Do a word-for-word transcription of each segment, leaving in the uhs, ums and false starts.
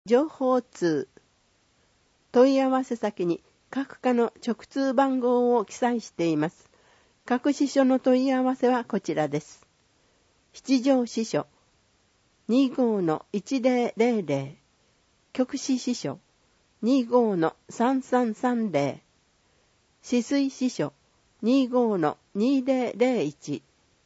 情報通。問い合わせ先に各課の直通番号を記載しています。各支所の問い合わせはこちらです。七条支所 にじゅうごのいちぜろぜろぜろ、局支支所 にじゅうごのさんさんさんぜろ、止水支所 にじゅうごのにぜろぜろいち。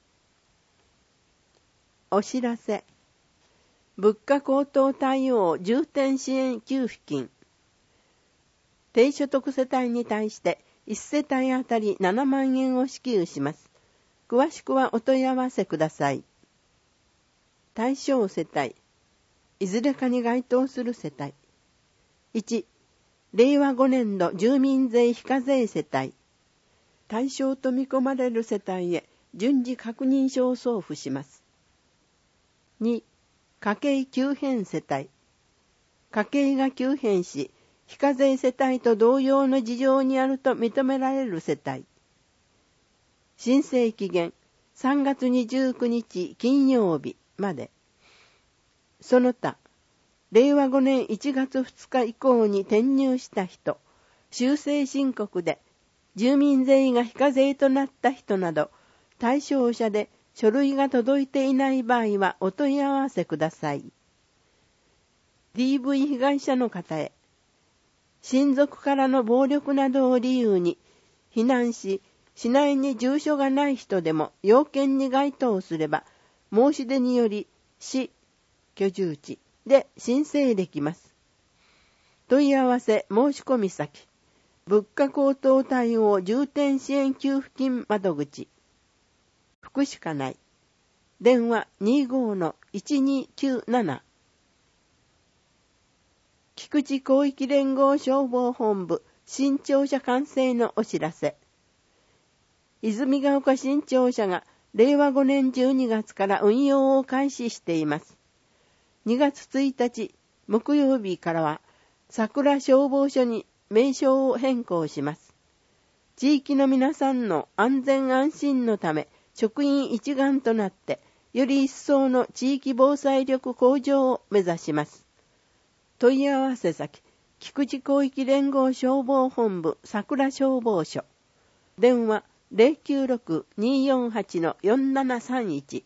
お知らせ。物価高騰対応重点支援給付金。低所得世帯に対していち世帯あたりななまんえんを支給します。詳しくはお問い合わせください。対象世帯。いずれかに該当する世帯。いち、れいわごねんど住民税非課税世帯。対象と見込まれる世帯へ順次確認書を送付します。に、家計急変世帯。家計が急変し、非課税世帯と同様の事情にあると認められる世帯。申請期限さんがつにじゅうくにち金曜日まで。その他、れいわごねんいちがつふつか以降に転入した人、修正申告で住民税が非課税となった人など、対象者で書類が届いていない場合はお問い合わせください。ディーブイ 被害者の方へ、親族からの暴力などを理由に避難し、市内に住所がない人でも要件に該当すれば、申し出により市、居住地で申請できます。問い合わせ申し込み先、物価高騰対応重点支援給付金窓口。福祉課内。電話 にじゅうごのいちにきゅうなな。菊池広域連合消防本部新庁舎完成のお知らせ。泉ヶ丘新庁舎がれいわごねんじゅうにがつから運用を開始しています。にがつついたち木曜日からは桜消防署に名称を変更します。地域の皆さんの安全安心のため、職員一丸となって、より一層の地域防災力向上を目指します。問い合わせ先、菊池広域連合消防本部桜消防署。電話 ゼロきゅうろく にーよんはち のよんななさんいち。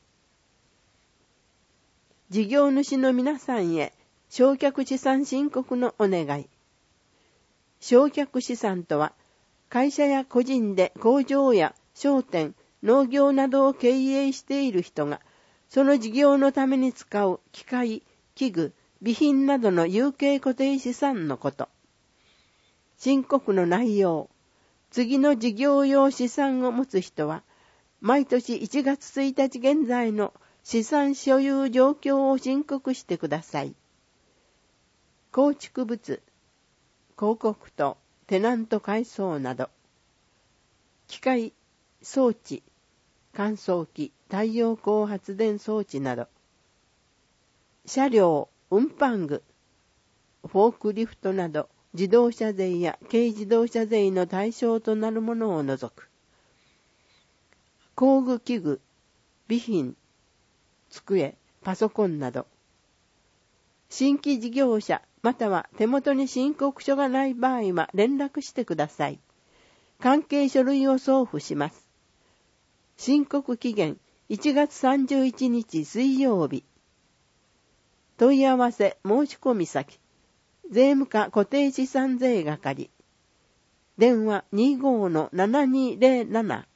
事業主の皆さんへ、償却資産申告のお願い。償却資産とは、会社や個人で工場や商店、農業などを経営している人が、その事業のために使う機械、器具、備品などの有形固定資産のこと。申告の内容。次の事業用資産を持つ人は、毎年いちがつついたち現在の資産所有状況を申告してください。構築物、広告塔、テナント改装など。機械、装置、乾燥機、太陽光発電装置など。車両、運搬具、フォークリフトなど自動車税や軽自動車税の対象となるものを除く。工具器具、備品、机、パソコンなど。新規事業者または手元に申告書がない場合は連絡してください。関係書類を送付します。申告期限いちがつさんじゅういちにち水曜日。問い合わせ申し込み先、税務課固定資産税係。電話 にじゅうごのななにぜろなな。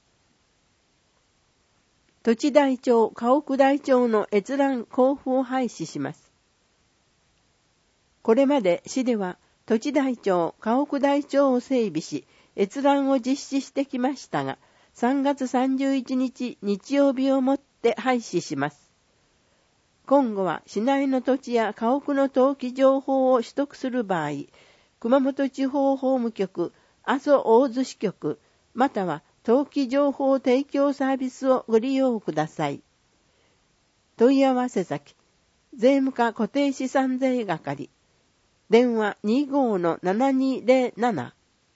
土地台帳、家屋台帳の閲覧交付を廃止します。これまで市では土地台帳、家屋台帳を整備し、閲覧を実施してきましたが、さんがつさんじゅういちにち日曜日をもって廃止します。今後は市内の土地や家屋の登記情報を取得する場合、熊本地方法務局、阿蘇大洲支局、または登記情報提供サービスをご利用ください。問い合わせ先、税務課固定資産税係。電話 にじゅうごのななにぜろなな。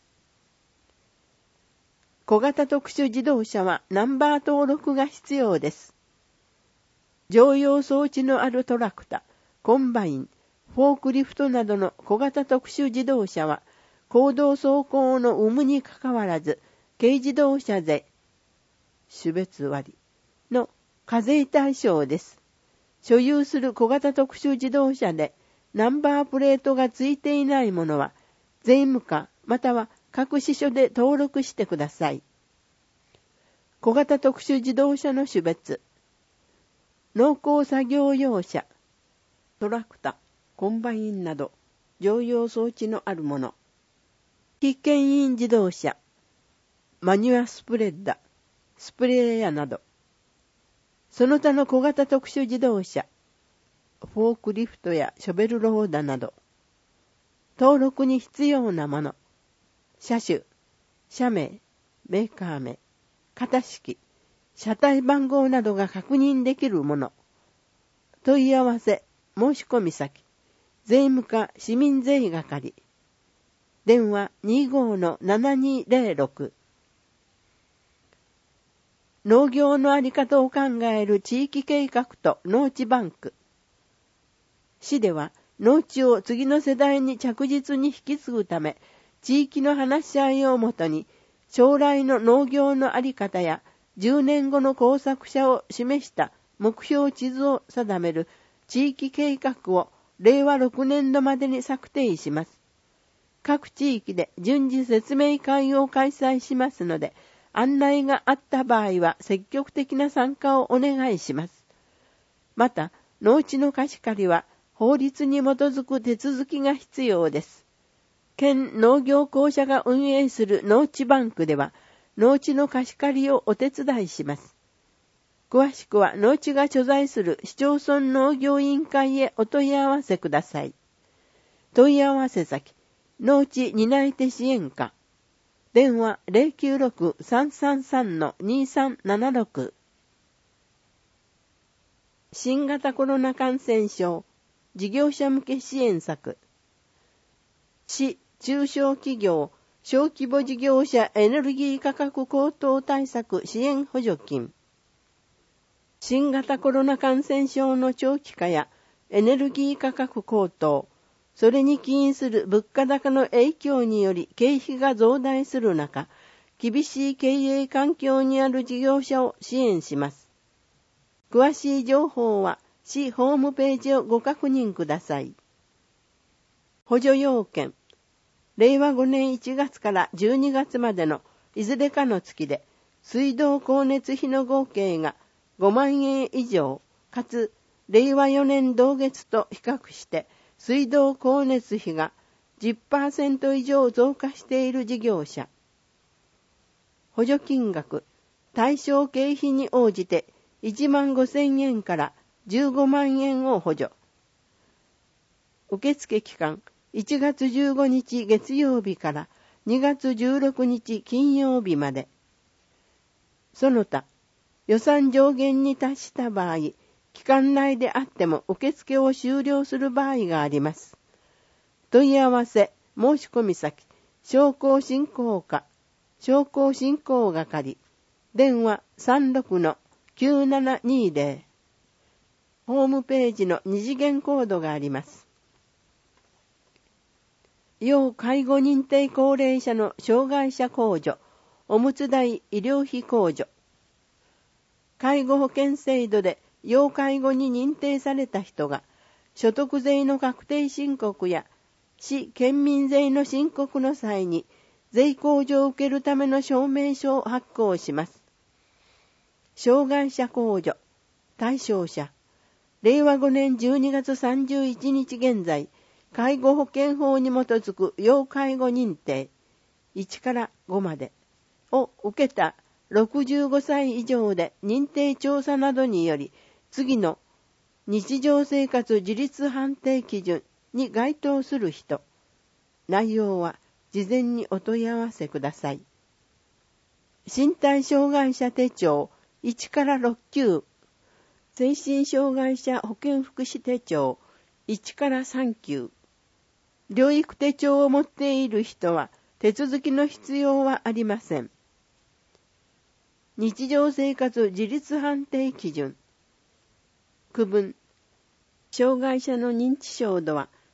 小型特殊自動車はナンバー登録が必要です。乗用装置のあるトラクター、コンバイン、 フォークリフトなどの小型特殊自動車は、公道走行の有無にかかわらず、軽自動車税、種別割の課税対象です。所有する小型特殊自動車で、ナンバープレートがついていないものは、税務課または各支所で登録してください。小型特殊自動車の種別。農耕作業用車、トラクター、コンバインなど、常用装置のあるもの。非牽引自動車、マニュアスプレッダ、スプレーヤなど。その他の小型特殊自動車、フォークリフトやショベルローダなど。登録に必要なもの。車種、社名、メーカー名、型式、車体番号などが確認できるもの。問い合わせ、申し込み先、税務課市民税係。電話 にじゅうごのななにーぜろろく。農業のあり方を考える地域計画と農地バンク。市では農地を次の世代に着実に引き継ぐため、地域の話し合いをもとに、将来の農業のあり方やじゅうねんごの工作者を示した目標地図を定める地域計画をれいわろくねんどまでに策定します。各地域で順次説明会を開催しますので、案内があった場合は積極的な参加をお願いします。また、農地の貸し借りは法律に基づく手続きが必要です。県農業公社が運営する農地バンクでは、農地の貸し借りをお手伝いします。詳しくは農地が所在する市町村農業委員会へお問い合わせください。問い合わせ先、農地担い手支援課。電話 ゼロきゅうろく さんさんさん にさんななろく。新型コロナ感染症事業者向け支援策。市中小企業小規模事業者エネルギー価格高騰対策支援補助金。新型コロナ感染症の長期化やエネルギー価格高騰、それに起因する物価高の影響により経費が増大する中、厳しい経営環境にある事業者を支援します。詳しい情報は市ホームページをご確認ください。補助要件。れいわごねんいちがつからじゅうにがつまでのいずれかの月で水道光熱費の合計がごまんえん以上、かつれいわよねん同月と比較して水道光熱費が じゅっパーセント 以上増加している事業者。補助金額、対象経費に応じていちまんごせんえんからじゅうごまんえんを補助。受付期間、いちがつじゅうごにち月曜日からにがつじゅうろくにち金曜日まで。その他、予算上限に達した場合、期間内であっても受付を終了する場合があります。問い合わせ、申し込み先、商工振興課、商工振興係、電話 さんろくのきゅうななにーぜろ。ホームページの二次元コードがあります。要介護認定高齢者の障害者控除、おむつ代医療費控除。介護保険制度で要介護に認定された人が、所得税の確定申告や市県民税の申告の際に、税控除を受けるための証明書を発行します。障害者控除、対象者、れいわごねんじゅうにがつさんじゅういちにち現在、介護保険法に基づく要介護認定いちからごまでを受けたろくじゅうごさい以上で認定調査などにより、次の日常生活自立判定基準に該当する人。内容は事前にお問い合わせください。身体障害者手帳いちからろっきゅう、精神障害者保健福祉手帳いちからさんきゅう。療育手帳を持っている人は手続きの必要はありません。日常生活自立判定基準。区分。障害者の認知症度は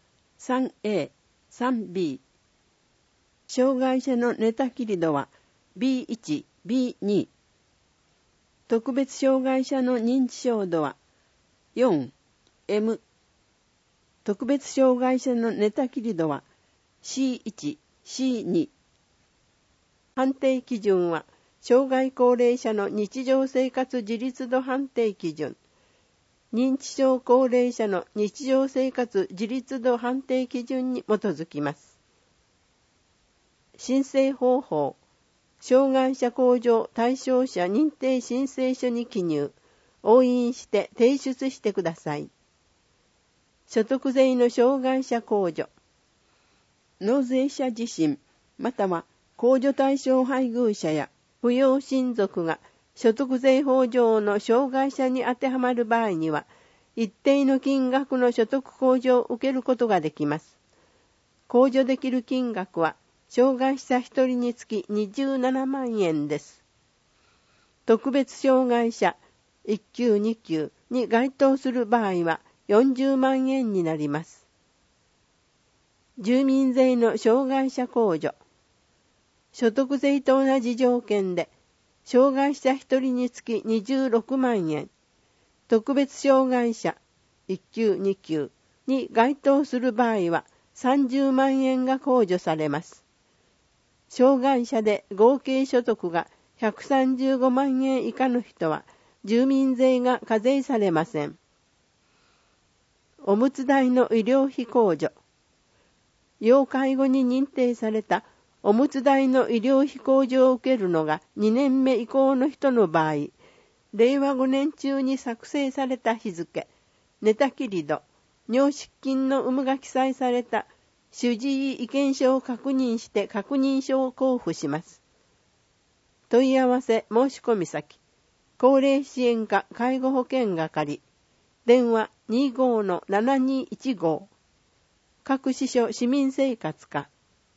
さんエー、さんビー。障害者の寝たきり度は ビーワン、ビーツー。特別障害者の認知症度はよん、エム。特別障害者の寝たきり度は シーワン、シーツー。判定基準は、障害高齢者の日常生活自立度判定基準、認知症高齢者の日常生活自立度判定基準に基づきます。申請方法、障害者向上対象者認定申請書に記入、押印して提出してください。所得税の障害者控除、納税者自身、または控除対象配偶者や扶養親族が所得税法上の障害者に当てはまる場合には、一定の金額の所得控除を受けることができます。控除できる金額は、障害者ひとりにつきにじゅうななまんえんです。特別障害者いっ級に級に該当する場合はよんじゅうまんえんになります。住民税の障害者控除。所得税と同じ条件で、障害者ひとりにつきにじゅうろくまんえん、特別障害者いっ級に級に該当する場合はさんじゅうまんえんが控除されます。障害者で合計所得がひゃくさんじゅうごまんえん以下の人は住民税が課税されません。おむつ代の医療費控除。要介護に認定されたおむつ代の医療費控除を受けるのがにねんめ以降の人の場合、れいわごねん中に作成された日付、寝たきり度、尿失禁の有無が記載された主治医意見書を確認して確認書を交付します。問い合わせ申し込み先、高齢支援課介護保険係、電話 にじゅうごのななにいちご、各支所市民生活課。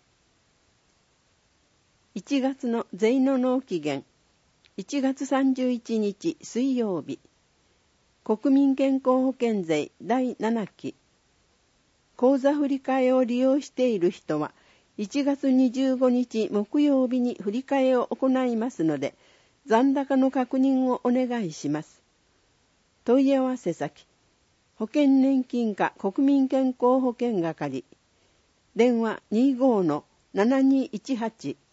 いちがつの税の納期限、いちがつさんじゅういちにち水曜日、国民健康保険税だいななき。口座振替を利用している人は、いちがつにじゅうごにち木曜日に振替を行いますので、残高の確認をお願いします。問い合わせ先、保険年金課国民健康保険係、電話 にじゅうごのななにいちはち。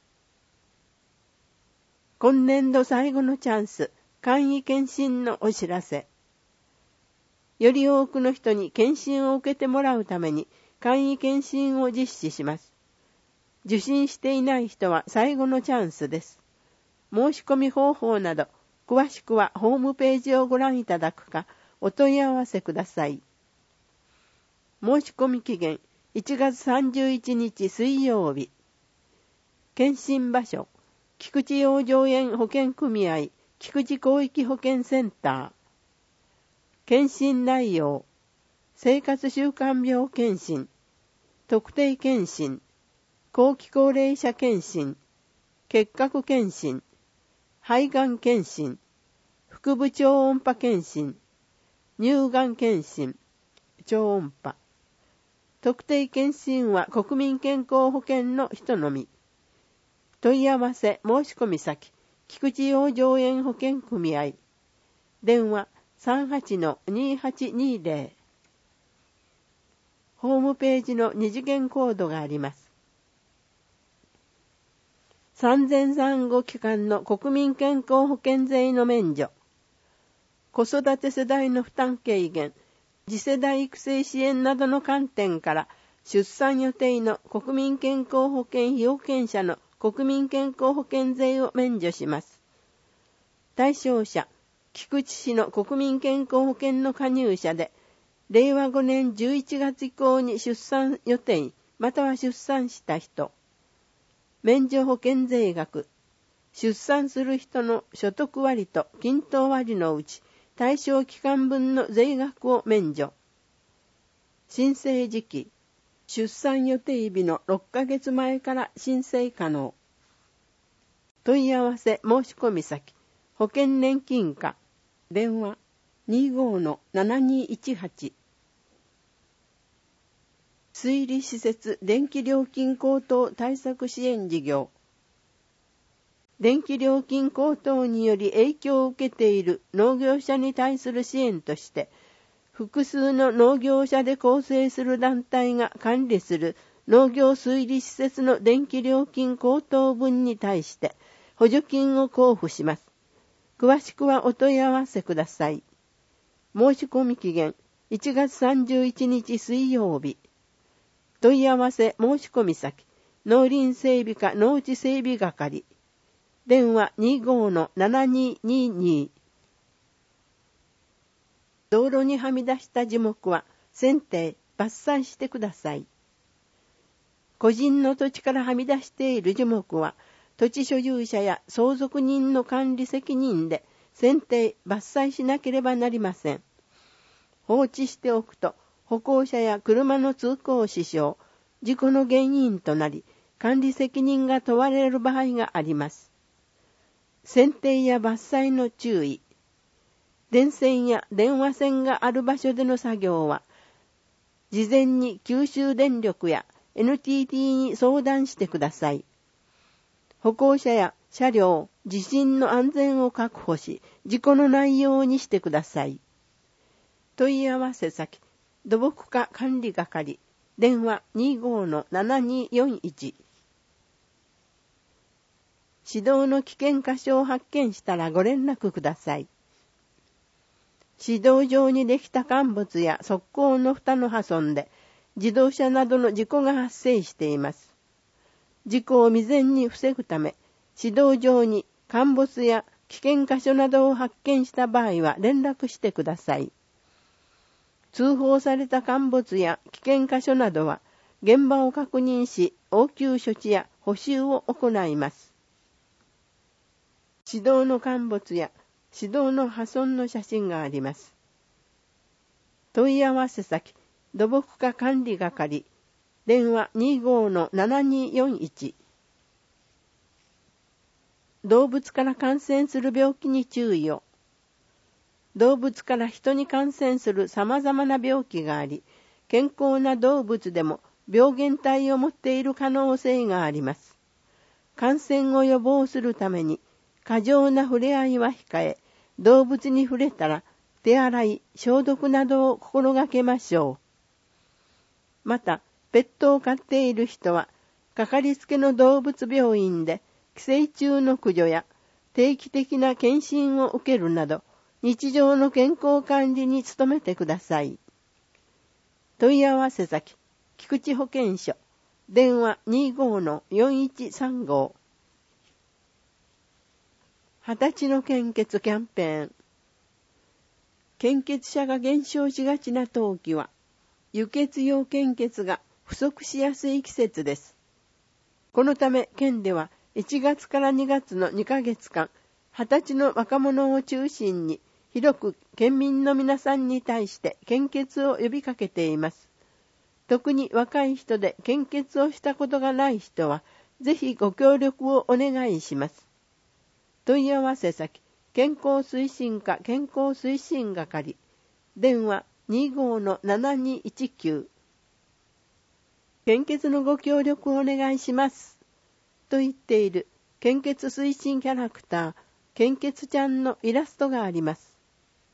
今年度最後のチャンス、簡易検診のお知らせ。より多くの人に検診を受けてもらうために簡易検診を実施します。受診していない人は最後のチャンスです。申し込み方法など、詳しくはホームページをご覧いただくか、お問い合わせください。申し込み期限、いちがつさんじゅういちにち水曜日。検診場所、菊池養生園保険組合菊池広域保険センター。検診内容、生活習慣病検診、特定検診、後期高齢者検診、結核検診、肺がん検診、腹部超音波検診、乳がん検診、超音波。特定検診は国民健康保険の人のみ。問い合わせ申し込み先、菊池養生園保険組合。電話 さんはちのにはちにぜろ。ホームページの二次元コードがあります。産前産後期間の国民健康保険税の免除。子育て世代の負担軽減、次世代育成支援などの観点から出産予定の国民健康保険被保険者の国民健康保険税を免除します。対象者、菊池市の国民健康保険の加入者で、れいわごねんじゅういちがつ以降に出産予定、または出産した人。免除保険税額、出産する人の所得割と均等割のうち、対象期間分の税額を免除。申請時期、出産予定日のろっかげつまえから申請可能。問い合わせ申し込み先、保険年金課、電話 にじゅうごのななにいちはち。 水利施設電気料金高騰対策支援事業。電気料金高騰により影響を受けている農業者に対する支援として、複数の農業者で構成する団体が管理する農業水利施設の電気料金高騰分に対して補助金を交付します。詳しくはお問い合わせください。申し込み期限いちがつさんじゅういちにち水曜日。問い合わせ申し込み先農林整備課農地整備係。電話 にじゅうごのななにーにーにー。道路にはみ出した樹木は剪定、伐採してください。個人の土地からはみ出している樹木は、土地所有者や相続人の管理責任で剪定、伐採しなければなりません。放置しておくと、歩行者や車の通行支障、事故の原因となり、管理責任が問われる場合があります。剪定や伐採の注意。電線や電話線がある場所での作業は、事前に九州電力や エヌティーティー に相談してください。歩行者や車両、地震の安全を確保し、事故のないようにしてください。問い合わせ先、土木課管理係、電話 にじゅうごのななにーよんいち。指導の危険箇所を発見したらご連絡ください。市道上にできた陥没や側溝の蓋の破損で自動車などの事故が発生しています。事故を未然に防ぐため、市道上に陥没や危険箇所などを発見した場合は連絡してください。通報された陥没や危険箇所などは現場を確認し、応急処置や補修を行います。市道の陥没や市道の破損の写真があります。問い合わせ先、土木課管理係、電話 にじゅうごのななにーよんいち。動物から感染する病気に注意を。動物から人に感染する様々な病気があり、健康な動物でも病原体を持っている可能性があります。感染を予防するために、過剰な触れ合いは控え、動物に触れたら手洗い、消毒などを心がけましょう。また、ペットを飼っている人は、かかりつけの動物病院で寄生虫の駆除や定期的な検診を受けるなど、日常の健康管理に努めてください。問い合わせ先、菊池保健所、電話 にじゅうごのよんいちさんご。二十歳の献血キャンペーン。献血者が減少しがちな冬季は、輸血用献血が不足しやすい季節です。このため県ではいちがつからにがつのにかげつかん、二十歳の若者を中心に広く県民の皆さんに対して献血を呼びかけています。特に若い人で献血をしたことがない人は、ぜひご協力をお願いします。問い合わせ先、健康推進課健康推進係、電話 にじゅうごのななにーいちきゅう。献血のご協力をお願いします。と言っている献血推進キャラクター、献血ちゃんのイラストがあります。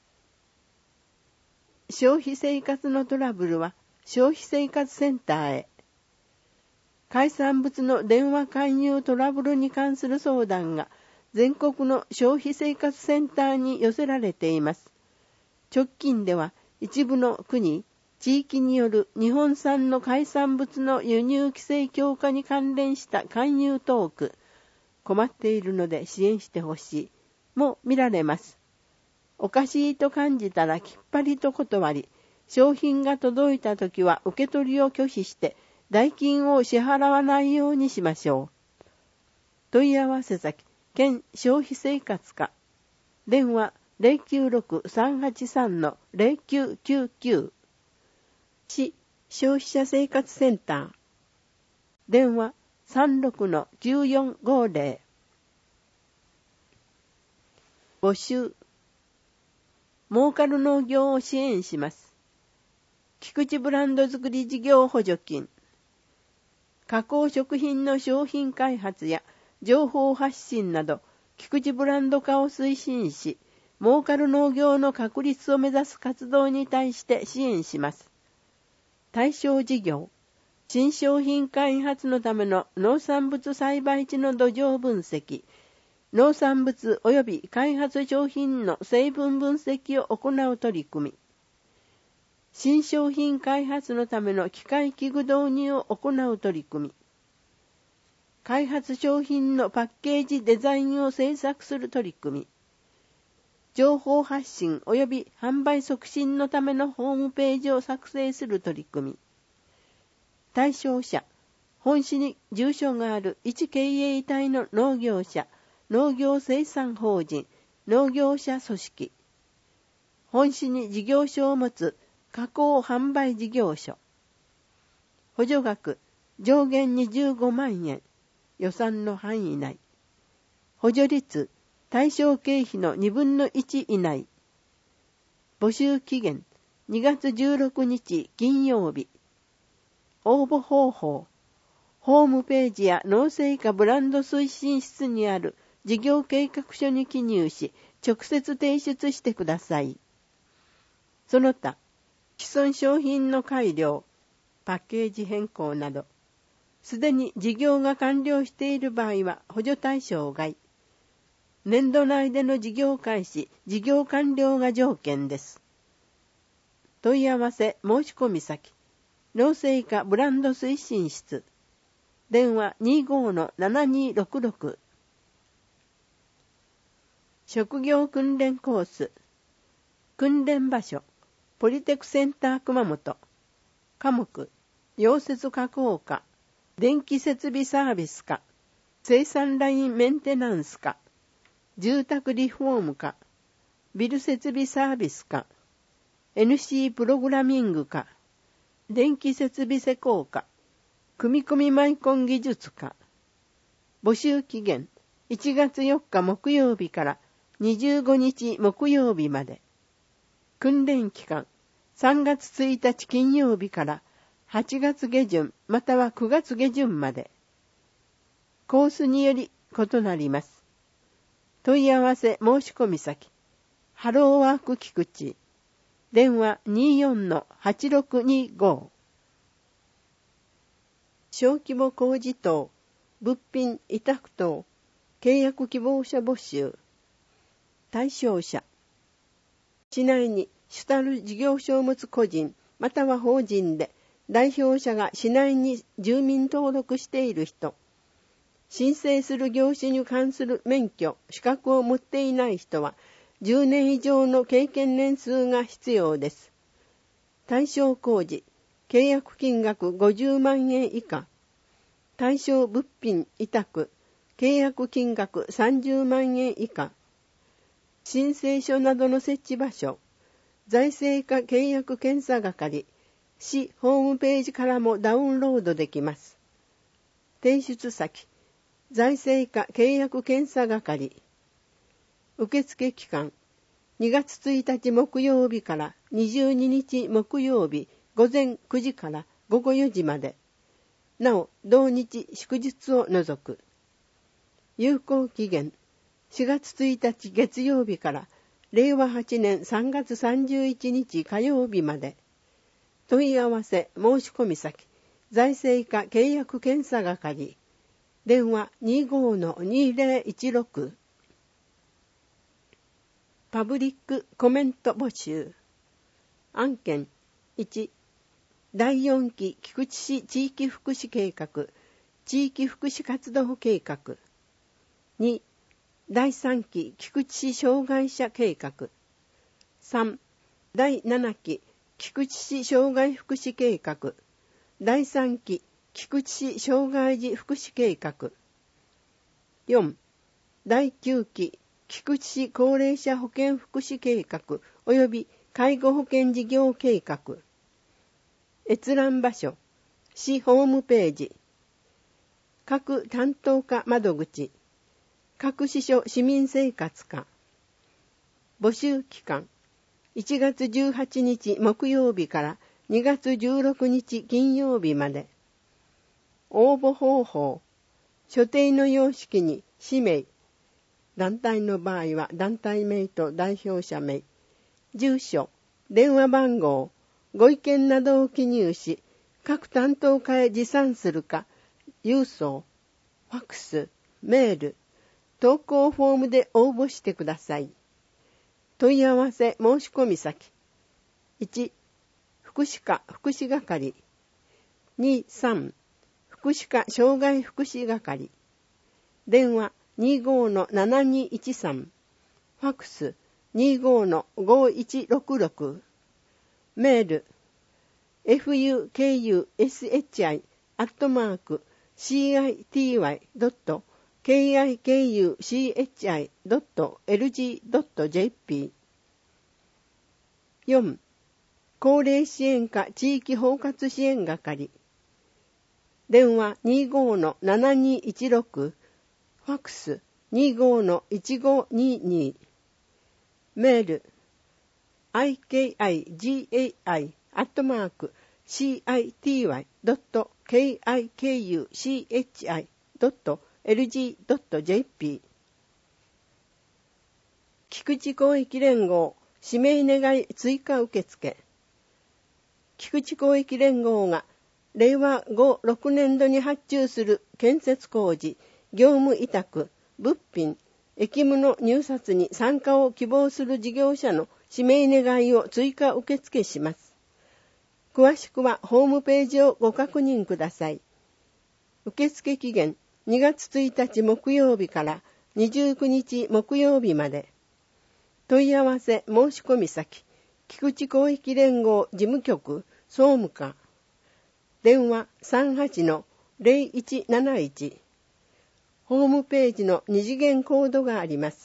消費生活のトラブルは消費生活センターへ。海産物の電話勧誘トラブルに関する相談が全国の消費生活センターに寄せられています。直近では一部の国、地域による日本産の海産物の輸入規制強化に関連した勧誘トーク、困っているので支援してほしい、も見られます。おかしいと感じたらきっぱりと断り、商品が届いたときは受け取りを拒否して代金を支払わないようにしましょう。問い合わせ先、県消費生活課、電話 ゼロきゅうろくさんはちさんのゼロきゅうきゅうきゅう。市消費者生活センター、電話 さんろくのきゅうよんごゼロ。募集。儲かる農業を支援します。 菊池ブランド作り事業補助金、加工食品の商品開発や情報発信など、菊池ブランド化を推進し、儲かる農業の確立を目指す活動に対して支援します。対象事業、新商品開発のための農産物栽培地の土壌分析、農産物及び開発商品の成分分析を行う取り組み、新商品開発のための機械器具導入を行う取り組み、開発商品のパッケージデザインを制作する取り組み、情報発信及び販売促進のためのホームページを作成する取り組み、対象者、本市に住所がある一経営体の農業者、農業生産法人、農業者組織、本市に事業所を持つ加工販売事業所、補助額上限にじゅうごまんえん、予算の範囲内、補助率対象経費のにぶんのいち以内、募集期限にがつじゅうろくにち金曜日、応募方法、ホームページや農政課ブランド推進室にある事業計画書に記入し、直接提出してください。その他、既存商品の改良、パッケージ変更など、すでに事業が完了している場合は補助対象外。年度内での事業開始、事業完了が条件です。問い合わせ申し込み先、農政課ブランド推進室、電話 にじゅうごのななにーろくろく。職業訓練コース、訓練場所、ポリテクセンター熊本、科目、溶接加工課、電気設備サービス課、生産ラインメンテナンス課、住宅リフォーム課、ビル設備サービス課、エヌシー プログラミング課、電気設備施工課、組み込みマイコン技術課。募集期限いちがつよっか木曜日からにじゅうごにち木曜日まで。訓練期間さんがつついたち金曜日からはちがつげじゅんまたはくがつげじゅんまで。コースにより異なります。問い合わせ申し込み先、ハローワーク菊池、電話 にじゅうよんのはちろくにご。小規模工事等、物品委託等、契約希望者募集。対象者、市内に主たる事業所を持つ個人または法人で代表者が市内に住民登録している人、申請する業種に関する免許、資格を持っていない人はじゅうねん以上の経験年数が必要です。対象工事、契約金額ごじゅうまんえん以下。対象物品委託、契約金額さんじゅうまんえん以下。申請書などの設置場所、財政課契約検査係、市ホームページからもダウンロードできます。提出先、財政課契約検査係。受付期間、にがつついたち木曜日からにじゅうににち木曜日午前くじからごごよじまで。なお、同日祝日を除く。有効期限、しがつついたち月曜日かられいわはちねんさんがつさんじゅういちにち火曜日まで。問い合わせ申し込み先、財政課契約検査係。電話 にじゅうごのにぜろいちろく。パブリックコメント募集。案件いち、だいよんき菊池市地域福祉計画、地域福祉活動計画。に、だいさんき菊池市障害者計画。さん、だいななき菊池市障害福祉計画。だいさんき菊池市障害児福祉計画。よん、だいきゅうき菊池市高齢者保健福祉計画及び介護保険事業計画。閲覧場所、市ホームページ。各担当課窓口。各支所市民生活課。募集期間、いちがつじゅうはちにち木曜日からにがつじゅうろくにち金曜日まで。応募方法、所定の様式に氏名、団体の場合は団体名と代表者名、住所、電話番号、ご意見などを記入し、各担当課へ持参するか、郵送、ファックス、メール、投稿フォームで応募してください。問い合わせ申し込み先、いち、福祉課福祉係、に、さん、福祉課障害福祉係、電話 にじゅうごのななにいちさん、ファックス にじゅうごのごいちろくろく、メール エフユーケーユーエスエイチアイ アットマーク シーアイティーワイ ドット ケーアイケーユーシーエイチアイ ドット エルジー ドット ジェーピー。よん、高齢支援課地域包括支援係、電話 にじゅうごのななにいちろく、ファックス にじゅうごのいちごにに、メール アイケーアイジーエーアイ アットマーク シーアイティーワイ ドット ケーアイケーユーシーエイチアイ ドット エルジー ドット ジェーピー。菊池広域連合指名願い追加受付。菊池広域連合がれいわごろくねんどに発注する建設工事、業務委託、物品、役務の入札に参加を希望する事業者の指名願いを追加受付します。詳しくはホームページをご確認ください。受付期限にがつついたち木曜日からにじゅうくにち木曜日まで。問い合わせ申し込み先、菊池広域連合事務局総務課、電話 さんはちのゼロいちなないち、ホームページの二次元コードがあります。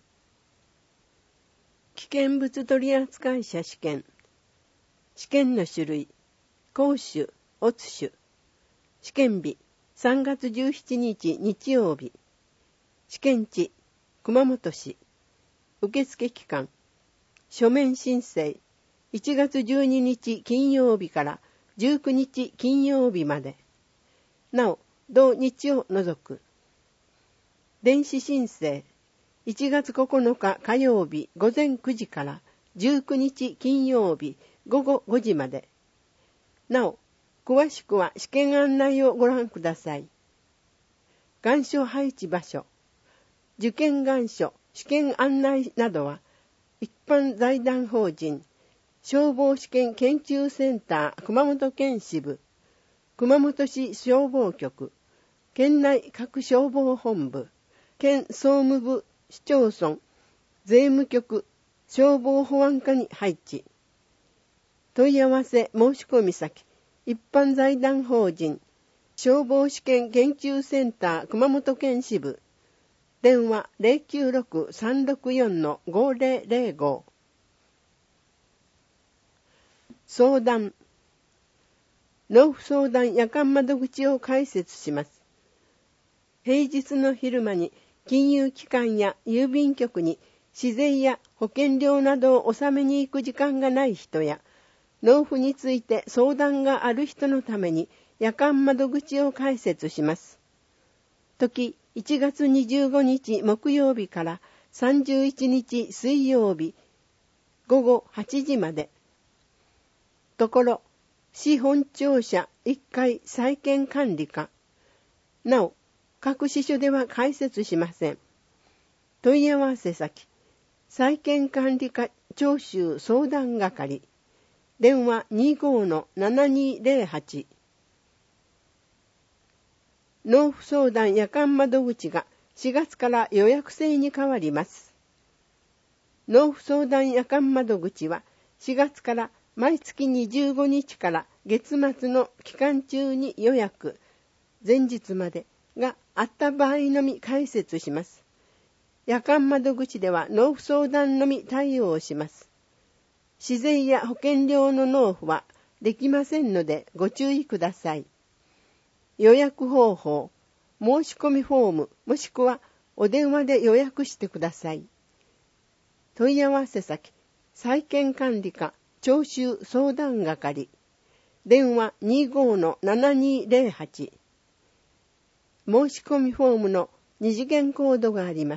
危険物取扱者試験。試験の種類、講習、オツ種。試験日、さんがつじゅうしちにち日曜日。試験地、熊本市。受付期間、書面申請、いちがつじゅうににち金曜日からじゅうくにち金曜日まで。なお、同日を除く。電子申請、いちがつここのか火曜日ごぜんくじからじゅうくにち金曜日ごごごじまで。なお、詳しくは試験案内をご覧ください。願書配置場所、受験願書、試験案内などは、一般財団法人、消防試験研究センター熊本県支部、熊本市消防局、県内各消防本部、県総務部市町村、税務局、消防保安課に配置。問い合わせ申し込み先、一般財団法人、消防試験研究センター熊本県支部、電話 ゼロきゅうろく さんろくよん ごぜろぜろご。相談。納付相談夜間窓口を開設します。平日の昼間に金融機関や郵便局に市税や保険料などを納めに行く時間がない人や、納付について相談がある人のために夜間窓口を開設します。時いちがつにじゅうごにち木曜日からさんじゅういちにち水曜日ごごはちじまで。ところ、市本庁舎いっかい再建管理課。なお、各支所では開設しません。問い合わせ先、再建管理課徴収相談係。電話 にじゅうごのななにゼロはち。納付相談夜間窓口がしがつから予約制に変わります。納付相談夜間窓口はしがつから毎月にじゅうごにちから月末の期間中に予約、前日までがあった場合のみ開設します。夜間窓口では納付相談のみ対応します。市税や保険料の納付はできませんのでご注意ください。予約方法、申し込みフォームもしくはお電話で予約してください。問い合わせ先、再建管理課聴衆相談係、電話 にじゅうごのななにーぜろはち。申し込みフォームの二次元コードがあります。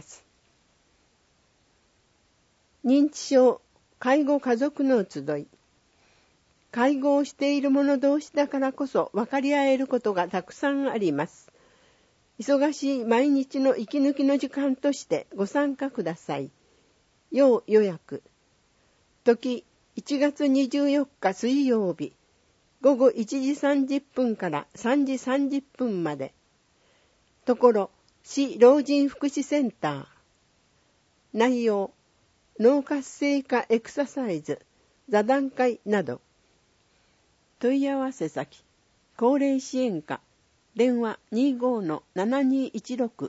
認知症介護家族の集い。介護をしている者同士だからこそ分かり合えることがたくさんあります。忙しい毎日の息抜きの時間としてご参加ください。要予約。時いちがつにじゅうよっか水曜日、ごごいちじさんじゅっぷんからさんじさんじゅっぷんまで。ところ、市老人福祉センター。内容、脳活性化エクササイズ、座談会など。問い合わせ先、高齢支援課、電話 にじゅうごのななにーいちろく。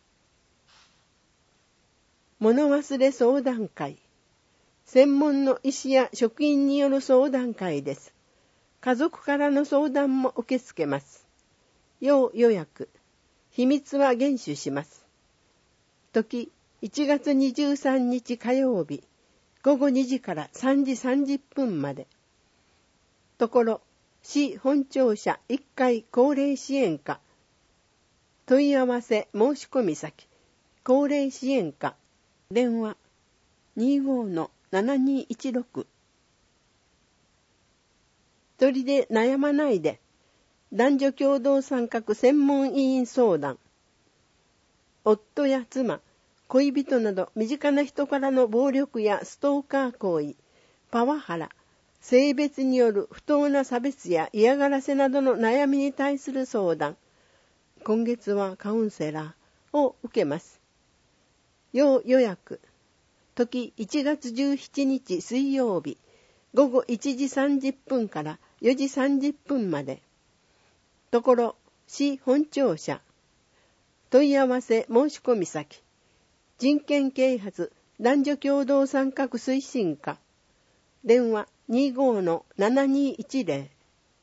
物忘れ相談会。専門の医師や職員による相談会です。家族からの相談も受け付けます。要予約。秘密は厳守します。時いちがつにじゅうさんにち火曜日、ごごにじからさんじさんじゅっぷんまで。ところ、市本庁舎いっかい高齢支援課。問い合わせ申し込み先、高齢支援課。電話 にじゅうごのななにーいちろく。一人で悩まないで。男女共同参画専門委員相談。夫や妻、恋人など身近な人からの暴力やストーカー行為、パワハラ、性別による不当な差別や嫌がらせなどの悩みに対する相談。今月はカウンセラーを受けます。要予約。時いちがつじゅうしちにち水曜日、ごごいちじさんじゅっぷんからよじさんじゅっぷんまで。ところ、市本庁舎。問い合わせ申し込み先、人権啓発男女共同参画推進課。電話 にじゅうごのななにーいちぜろ。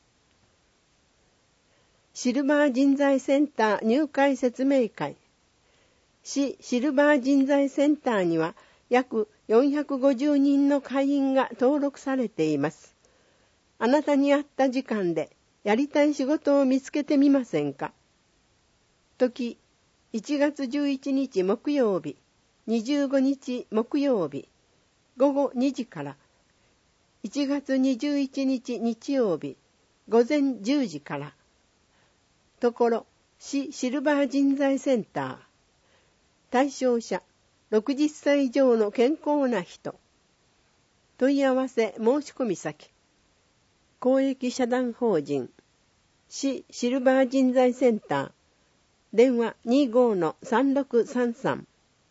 シルバー人材センター入会説明会。市シルバー人材センターには約よんひゃくごじゅうにんの会員が登録されています。あなたに合った時間でやりたい仕事を見つけてみませんか。時いちがつじゅういちにち木曜日、にじゅうごにち木曜日、ごごにじから。いちがつにじゅういちにち日曜日、ごぜんじゅうじから。ところ、市シルバー人材センター。対象者、ろくじゅっさい以上の健康な人。問い合わせ申し込み先、公益社団法人、市シルバー人材センター。電話 にじゅうごのさんろくさんさん。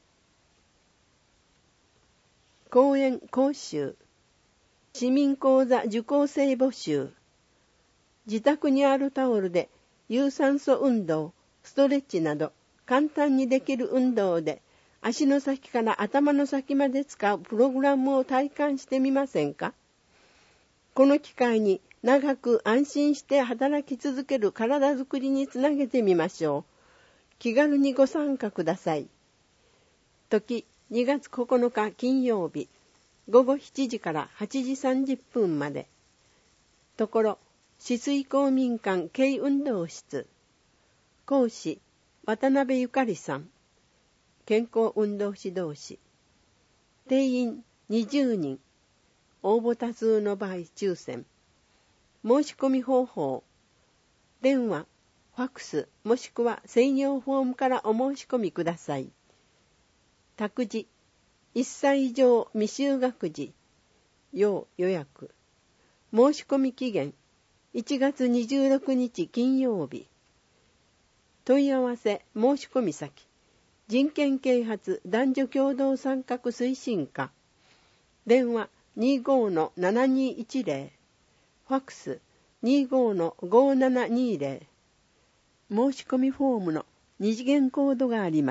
講演講習。市民講座受講生募集。自宅にあるタオルで有酸素運動、ストレッチなど簡単にできる運動で足の先から頭の先まで使うプログラムを体感してみませんか。この機会に長く安心して働き続ける体づくりにつなげてみましょう。気軽にご参加ください。時にがつここのか金曜日、ごごしちじからはちじさんじゅっぷんまで。ところ、市水公民館軽運動室。講師、渡辺ゆかりさん。健康運動指導士。定員にじゅうにん。応募多数の場合抽選。申し込み方法。電話、ファックスもしくは専用フォームからお申し込みください。託児、いっさい以上未就学児、要予約。申し込み期限、いちがつにじゅうろくにち金曜日。問い合わせ申し込み先、人権啓発男女共同参画推進課。電話 にじゅうごのななにーいちぜろ。ファックス にじゅうごのごななにぜろ。申し込みフォームの二次元コードがあります。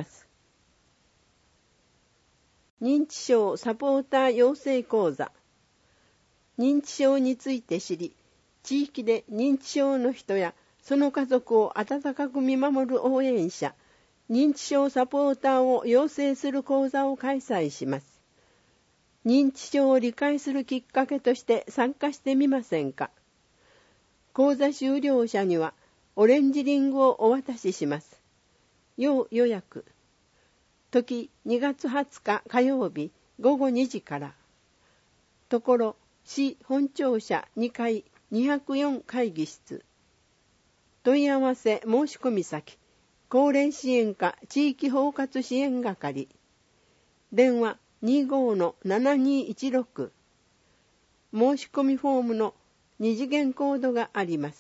認知症サポーター養成講座。認知症について知り、地域で認知症の人やその家族を温かく見守る応援者、認知症サポーターを養成する講座を開催します。 認知症を理解するきっかけとして参加してみませんか。講座終了者にはオレンジリングをお渡しします。要予約。時にがつはつか火曜日ごごにじから。ところ市本庁舎にかいにひゃくよん会議室。問い合わせ申し込み先、高齢支援課地域包括支援係。電話 にじゅうごのななにいちろく。申し込みフォームの二次元コードがあります。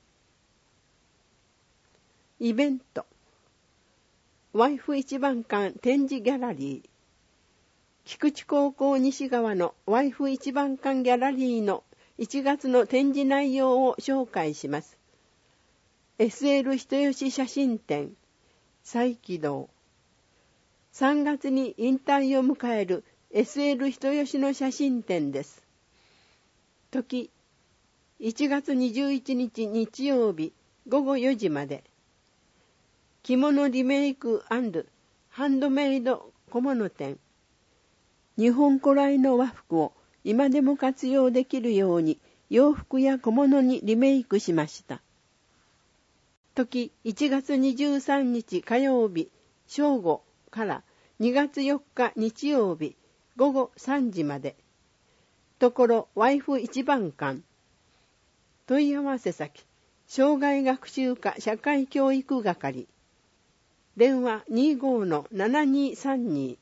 イベント。ワイフ一番館展示ギャラリー。菊池高校西側のワイフ一番館ギャラリーのいちがつの展示内容を紹介します。エスエル 人吉写真展再起動。さんがつに引退を迎える エスエル 人吉の写真展です。時いちがつにじゅういちにち日曜日ごごよじまで。着物リメイク&ハンドメイド小物展。日本古来の和服を今でも活用できるように洋服や小物にリメイクしました。時いちがつにじゅうさんにち火曜日正午からにがつよっか日曜日ごごさんじまで。ところワイフ一番館。問い合わせ先、障害学習課社会教育係。電話 にじゅうごのななにさんに。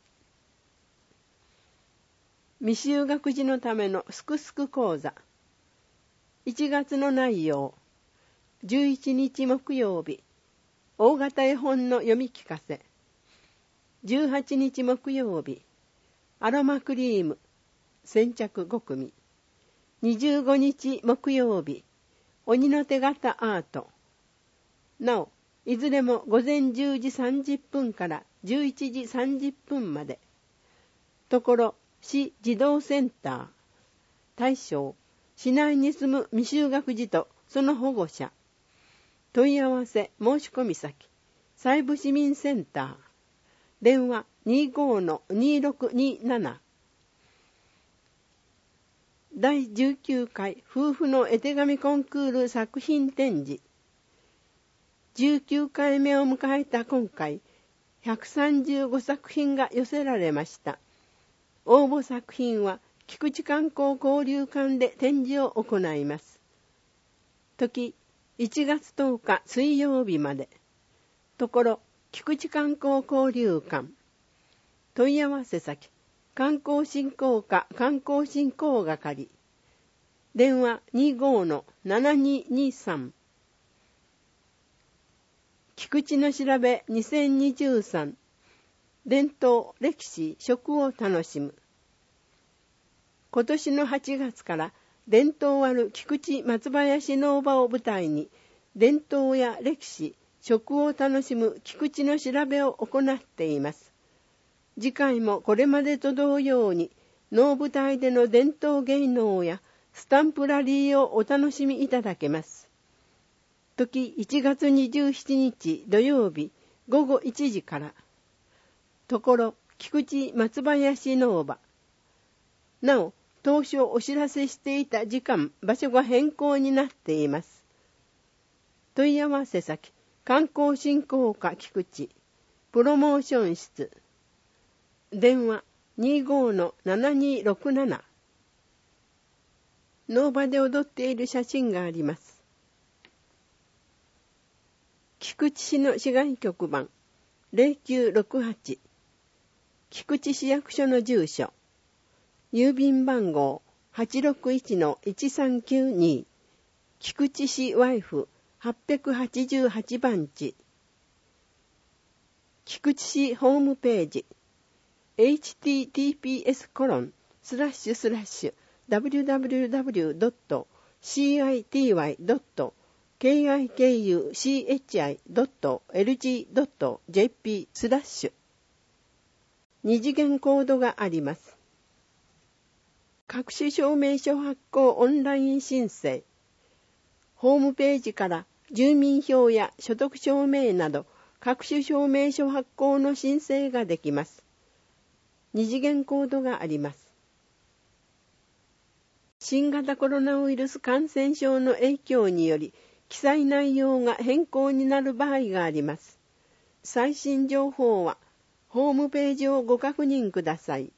未就学児のためのすくすく講座。いちがつの内容。じゅういちにち木曜日、大型絵本の読み聞かせ。じゅうはちにち木曜日、アロマクリーム、先着ごくみ。にじゅうごにち木曜日、鬼の手形アート。なお、いずれもごぜんじゅうじさんじゅっぷんからじゅういちじさんじゅっぷんまで。ところ、市児童センター。対象、市内に住む未就学児とその保護者。問い合わせ申し込み先、西部市民センター。電話 にじゅうごのにろくになな。だいじゅうきゅうかい夫婦の絵手紙コンクール作品展示。じゅうきゅうかいめを迎えた今回、ひゃくさんじゅうごさくひんが寄せられました。応募作品は菊池観光交流館で展示を行います。時いちがつとおか水曜日まで。ところ菊池観光交流館。問い合わせ先、観光振興課観光振興係。電話 にじゅうごのななににさん。菊池の調べにせんにじゅうさん。伝統、歴史、食を楽しむ。今年のはちがつから伝統ある菊池松林農場を舞台に伝統や歴史、食を楽しむ菊池の調べを行っています。次回もこれまでと同様に能舞台での伝統芸能やスタンプラリーをお楽しみいただけます。時いちがつにじゅうしちにち土曜日ごごいちじから。ところ菊池松林農場。なお当初お知らせしていた時間場所が変更になっています。問い合わせ先、観光振興課菊池プロモーション室。電話 にじゅうごのななにろくなな。農場で踊っている写真があります。菊池市の市外局番ゼロきゅうろくはち。菊池市役所の住所。郵便番号 はちろくいちのいちさんきゅうに。菊池市ワイフはっぴゃくはちじゅうはちばんち。菊池市ホームページ エイチティーティーピーエスコロンスラッシュスラッシュダブリューダブリューダブリュードットシーアイティーワイドットケーアイケーユーシーエイチアイドットエルジードットジェーピー スラッシュ。二次元コードがあります。各種証明書発行オンライン申請。ホームページから住民票や所得証明など各種証明書発行の申請ができます。二次元コードがあります。 新型コロナウイルス感染症の影響により、記載内容が変更になる場合があります。最新情報は、ホームページをご確認ください。